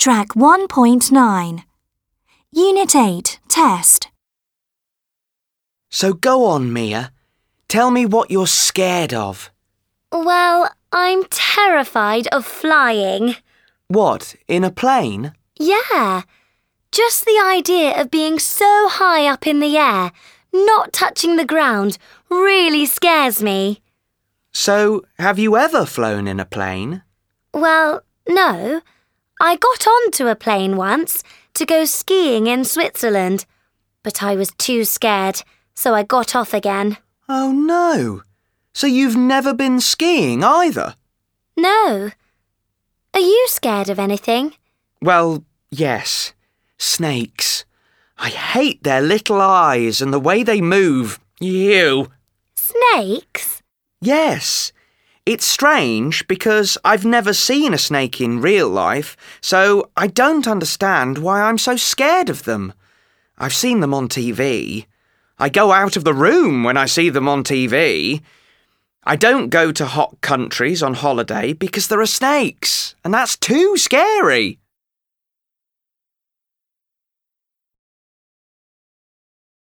Track 1.9. Unit 8, Test. So go on, Mia. Tell me what you're scared of. Well, I'm terrified of flying. What, in a plane? Yeah, just the idea of being so high up in the air, not touching the ground, really scares me. So, have you ever flown in a plane? Well, no. I got onto a plane once to go skiing in Switzerland, but I was too scared, so I got off again. Oh, no. So you've never been skiing either? No. Are you scared of anything? Well, yes. Snakes. I hate their little eyes and the way they move. Ew. Snakes? Yes. It's strange because I've never seen a snake in real life, so I don't understand why I'm so scared of them. I've seen them on TV. I go out of the room when I see them on TV. I don't go to hot countries on holiday because there are snakes, and that's too scary.